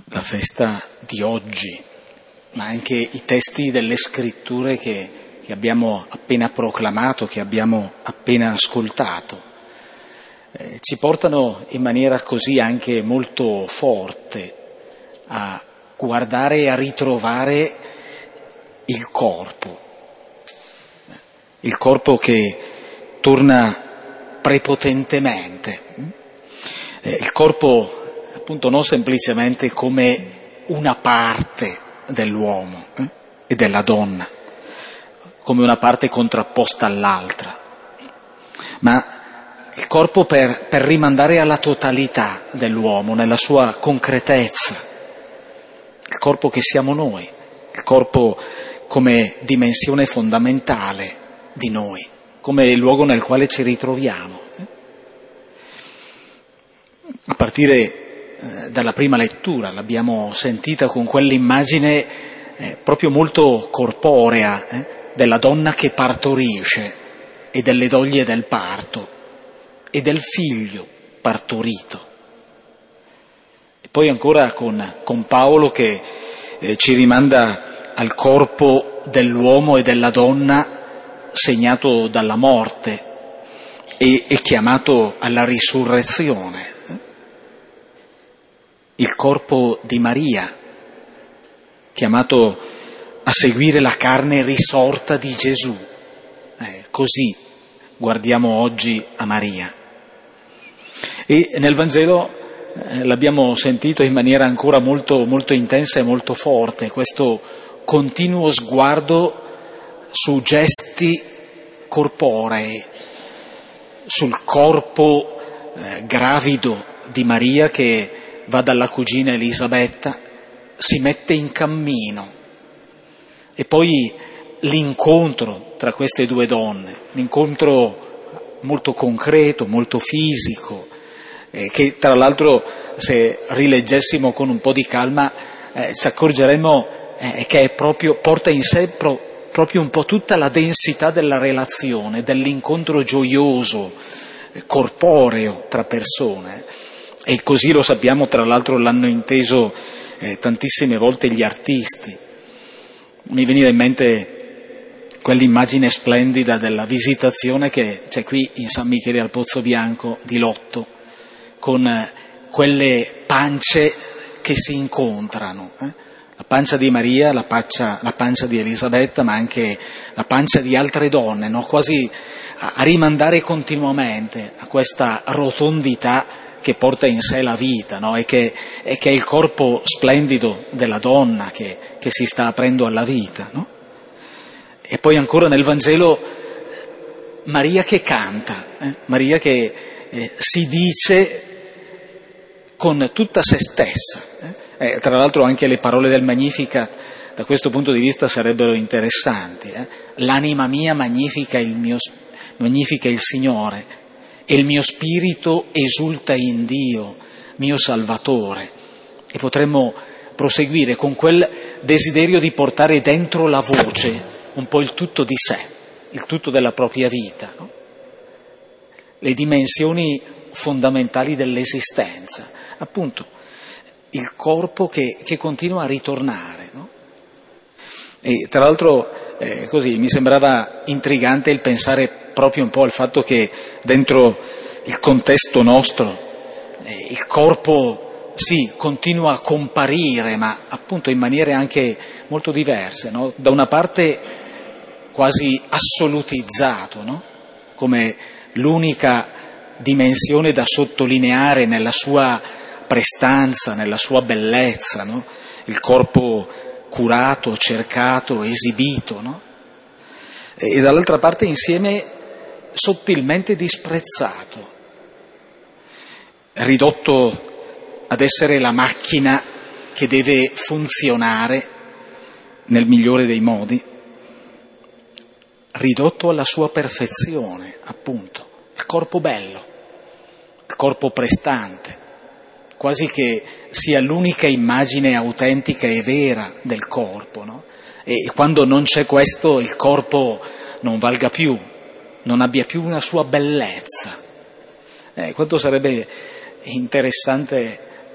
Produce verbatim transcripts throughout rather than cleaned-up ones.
la festa di oggi, ma anche i testi delle scritture che, che abbiamo appena proclamato, che abbiamo appena ascoltato, eh, ci portano in maniera così anche molto forte a guardare e a ritrovare il corpo, il corpo che torna prepotentemente, eh, il corpo appunto non semplicemente come una parte dell'uomo eh, e della donna, come una parte contrapposta all'altra, ma il corpo per, per rimandare alla totalità dell'uomo, nella sua concretezza, il corpo che siamo noi, il corpo come dimensione fondamentale di noi, come il luogo nel quale ci ritroviamo. A partire eh, dalla prima lettura l'abbiamo sentita con quell'immagine eh, proprio molto corporea eh, della donna che partorisce e delle doglie del parto e del figlio partorito. E poi ancora con, con Paolo che eh, ci rimanda al corpo dell'uomo e della donna segnato dalla morte e, e chiamato alla risurrezione. Il corpo di Maria, chiamato a seguire la carne risorta di Gesù. Eh, così guardiamo oggi a Maria. E nel Vangelo eh, l'abbiamo sentito in maniera ancora molto, molto intensa e molto forte, questo continuo sguardo su gesti corporei, sul corpo eh, gravido di Maria che va dalla cugina Elisabetta, si mette in cammino e poi l'incontro tra queste due donne, l'incontro molto concreto, molto fisico, eh, che tra l'altro se rileggessimo con un po' di calma eh, ci accorgeremmo eh, che è proprio, porta in sé pro, proprio un po' tutta la densità della relazione, dell'incontro gioioso, eh, corporeo tra persone. E così lo sappiamo, tra l'altro l'hanno inteso eh, tantissime volte gli artisti. Mi veniva in mente quell'immagine splendida della visitazione che c'è qui in San Michele al Pozzo Bianco di Lotto, con eh, quelle pance che si incontrano, eh? la pancia di Maria, la pancia, la pancia di Elisabetta, ma anche la pancia di altre donne, no? Quasi a, a rimandare continuamente a questa rotondità che porta in sé la vita, no? e, che, e che è il corpo splendido della donna che, che si sta aprendo alla vita. No? E poi ancora nel Vangelo Maria che canta, eh? Maria che eh, si dice con tutta se stessa. Eh? Eh, tra l'altro anche le parole del Magnificat da questo punto di vista sarebbero interessanti. Eh? L'anima mia magnifica il, mio, magnifica il Signore, e il mio spirito esulta in Dio, mio Salvatore. E potremmo proseguire con quel desiderio di portare dentro la voce un po' il tutto di sé, il tutto della propria vita, no? Le dimensioni fondamentali dell'esistenza, appunto il corpo che, che continua a ritornare, no? E tra l'altro eh, così mi sembrava intrigante il pensare proprio un po' al fatto che dentro il contesto nostro eh, il corpo sì, continua a comparire, ma appunto in maniere anche molto diverse, no? Da una parte quasi assolutizzato, no? Come l'unica dimensione da sottolineare nella sua prestanza, nella sua bellezza, no? Il corpo curato, cercato, esibito, no? E dall'altra parte insieme sottilmente disprezzato, ridotto ad essere la macchina che deve funzionare nel migliore dei modi, ridotto alla sua perfezione, appunto, il corpo bello, il corpo prestante, quasi che sia l'unica immagine autentica e vera del corpo, no? E quando non c'è questo, il corpo non valga più, non abbia più una sua bellezza. Eh, quanto sarebbe interessante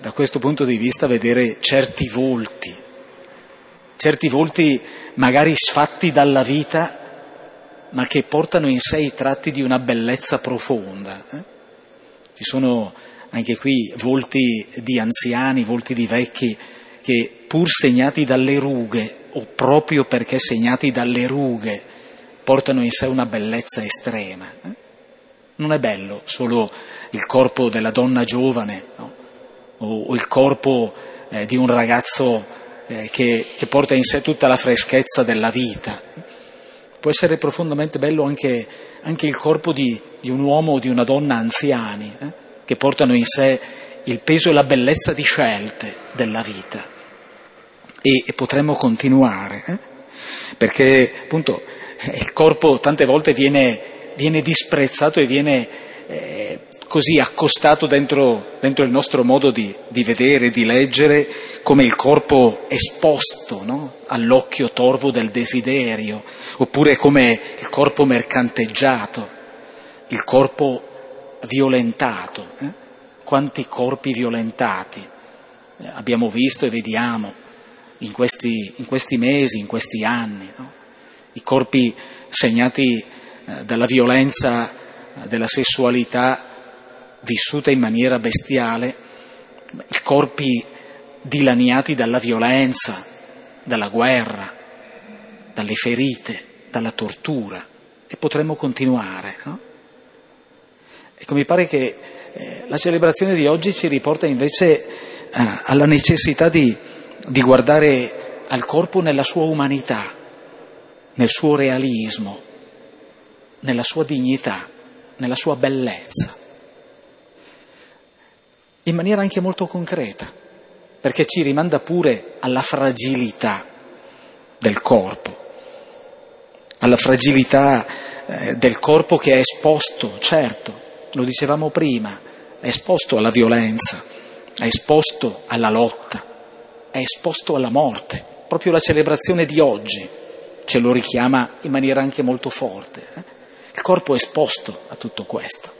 da questo punto di vista vedere certi volti, certi volti magari sfatti dalla vita, ma che portano in sé i tratti di una bellezza profonda. Eh? Ci sono anche qui volti di anziani, volti di vecchi, che pur segnati dalle rughe, o proprio perché segnati dalle rughe, portano in sé una bellezza estrema. Eh? Non è bello solo il corpo della donna giovane, no? o, o il corpo eh, di un ragazzo eh, che, che porta in sé tutta la freschezza della vita. Può essere profondamente bello anche, anche il corpo di, di un uomo o di una donna anziani, eh? che portano in sé il peso e la bellezza di scelte della vita. E, e potremmo continuare, eh? perché appunto il corpo tante volte viene, viene disprezzato e viene eh, così accostato dentro, dentro il nostro modo di, di vedere, di leggere, come il corpo esposto, no? all'occhio torvo del desiderio, oppure come il corpo mercanteggiato, il corpo violentato. Eh? Quanti corpi violentati eh, abbiamo visto e vediamo in questi, in questi mesi, in questi anni, no? I corpi segnati eh, dalla violenza eh, della sessualità vissuta in maniera bestiale, i corpi dilaniati dalla violenza, dalla guerra, dalle ferite, dalla tortura, e potremmo continuare, no? Ecco, mi pare che eh, la celebrazione di oggi ci riporta invece eh, alla necessità di, di guardare al corpo nella sua umanità, nel suo realismo, nella sua dignità, nella sua bellezza, in maniera anche molto concreta, perché ci rimanda pure alla fragilità del corpo, alla fragilità eh, del corpo che è esposto, certo, lo dicevamo prima, è esposto alla violenza, è esposto alla lotta, è esposto alla morte. Proprio la celebrazione di oggi ce lo richiama in maniera anche molto forte. Eh? Il corpo è esposto a tutto questo.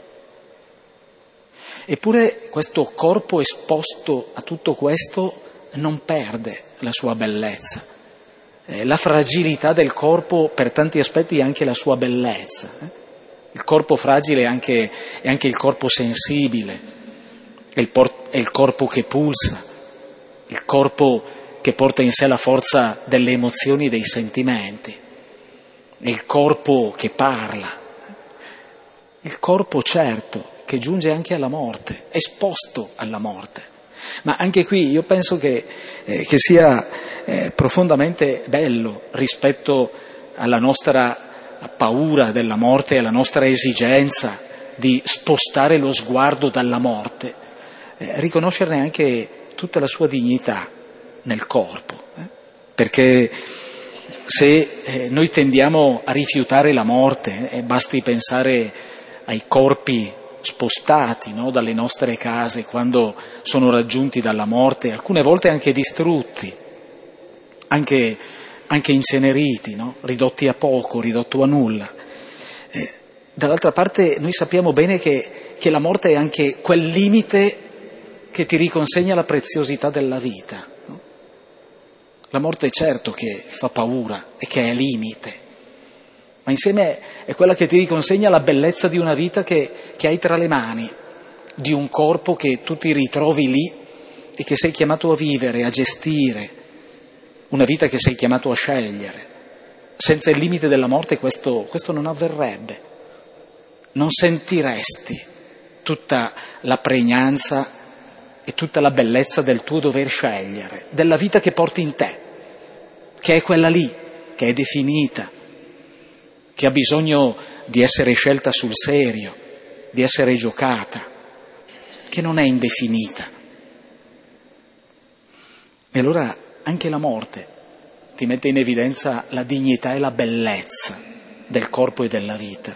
Eppure questo corpo esposto a tutto questo non perde la sua bellezza. Eh, la fragilità del corpo per tanti aspetti è anche la sua bellezza. Eh? Il corpo fragile è anche, è anche il corpo sensibile, è il, por- è il corpo che pulsa, il corpo che porta in sé la forza delle emozioni e dei sentimenti, è il corpo che parla, il corpo certo che giunge anche alla morte, esposto alla morte. Ma anche qui io penso che, eh, che sia eh, profondamente bello rispetto alla nostra paura della morte e alla nostra esigenza di spostare lo sguardo dalla morte, eh, riconoscerne anche tutta la sua dignità nel corpo, eh? perché se eh, noi tendiamo a rifiutare la morte, eh, basti pensare ai corpi spostati, no, dalle nostre case quando sono raggiunti dalla morte, alcune volte anche distrutti, anche, anche inceneriti, no, ridotti a poco, ridotti a nulla. Eh, dall'altra parte noi sappiamo bene che, che la morte è anche quel limite che ti riconsegna la preziosità della vita. No? La morte è certo che fa paura e che è limite, ma insieme è quella che ti riconsegna la bellezza di una vita che, che hai tra le mani, di un corpo che tu ti ritrovi lì e che sei chiamato a vivere, a gestire, una vita che sei chiamato a scegliere. Senza il limite della morte questo, questo non avverrebbe. Non sentiresti tutta la pregnanza e tutta la bellezza del tuo dover scegliere, della vita che porti in te, che è quella lì, che è definita, che ha bisogno di essere scelta sul serio, di essere giocata, che non è indefinita. E allora anche la morte ti mette in evidenza la dignità e la bellezza del corpo e della vita.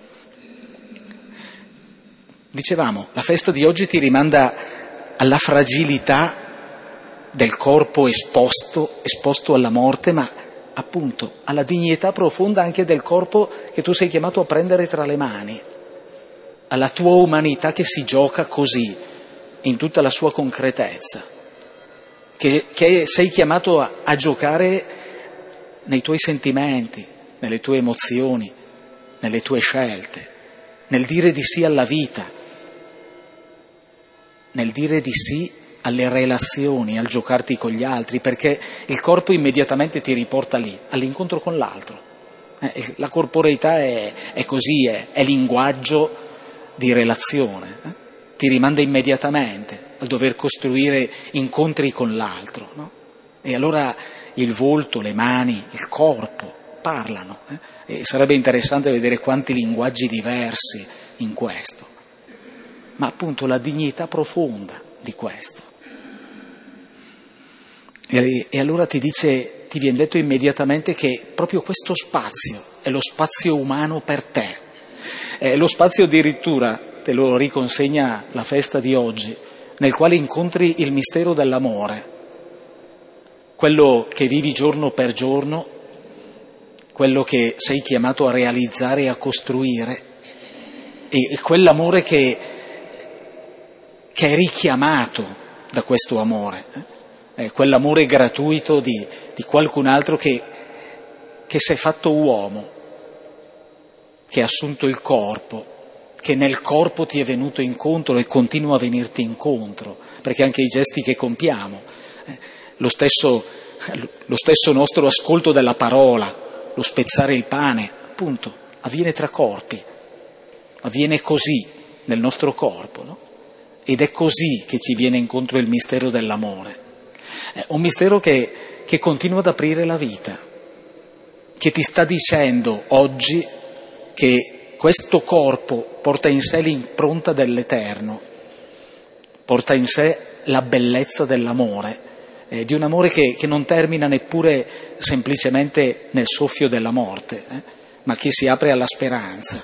Dicevamo, la festa di oggi ti rimanda alla fragilità del corpo esposto, esposto alla morte, ma appunto alla dignità profonda anche del corpo che tu sei chiamato a prendere tra le mani, alla tua umanità che si gioca così, in tutta la sua concretezza, che, che sei chiamato a, a giocare nei tuoi sentimenti, nelle tue emozioni, nelle tue scelte, nel dire di sì alla vita, nel dire di sì alle relazioni, al giocarti con gli altri, perché il corpo immediatamente ti riporta lì, all'incontro con l'altro. Eh, la corporeità è, è così, è, è linguaggio di relazione, eh? Ti rimanda immediatamente al dover costruire incontri con l'altro, no? E allora il volto, le mani, il corpo parlano, eh? E sarebbe interessante vedere quanti linguaggi diversi in questo, ma appunto la dignità profonda di questo. E, e allora ti dice, ti viene detto immediatamente che proprio questo spazio è lo spazio umano per te. È lo spazio addirittura, te lo riconsegna la festa di oggi, nel quale incontri il mistero dell'amore, quello che vivi giorno per giorno, quello che sei chiamato a realizzare e a costruire, e, e quell'amore che, che è richiamato da questo amore, eh? Eh, quell'amore gratuito di, di qualcun altro che, che si è fatto uomo, che ha assunto il corpo, che nel corpo ti è venuto incontro e continua a venirti incontro, perché anche i gesti che compiamo, eh, lo stesso, lo stesso nostro ascolto della parola, lo spezzare il pane, appunto, avviene tra corpi, avviene così nel nostro corpo, no? Ed è così che ci viene incontro il mistero dell'amore. È un mistero che, che continua ad aprire la vita, che ti sta dicendo oggi che questo corpo porta in sé l'impronta dell'eterno, porta in sé la bellezza dell'amore, eh, di un amore che, che non termina neppure semplicemente nel soffio della morte, eh, ma che si apre alla speranza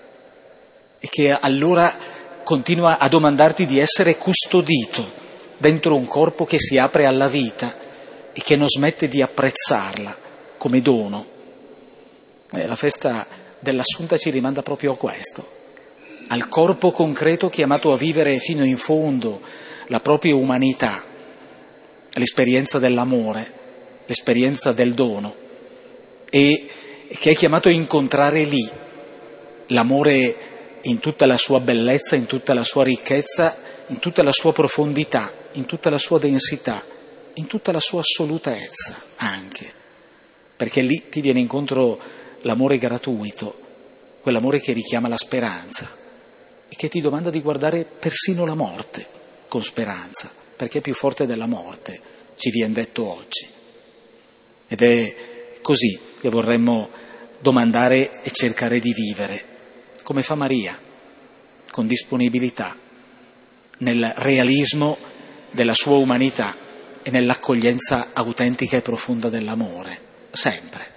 e che allora continua a domandarti di essere custodito dentro un corpo che si apre alla vita e che non smette di apprezzarla come dono. Eh, la festa dell'Assunta ci rimanda proprio a questo, al corpo concreto chiamato a vivere fino in fondo la propria umanità, l'esperienza dell'amore, l'esperienza del dono, e che è chiamato a incontrare lì l'amore in tutta la sua bellezza, in tutta la sua ricchezza, in tutta la sua profondità, in tutta la sua densità, in tutta la sua assolutezza anche, perché lì ti viene incontro l'amore gratuito, quell'amore che richiama la speranza e che ti domanda di guardare persino la morte con speranza, perché è più forte della morte, ci viene detto oggi. Ed è così che vorremmo domandare e cercare di vivere, come fa Maria, con disponibilità, nel realismo della sua umanità e nell'accoglienza autentica e profonda dell'amore, sempre.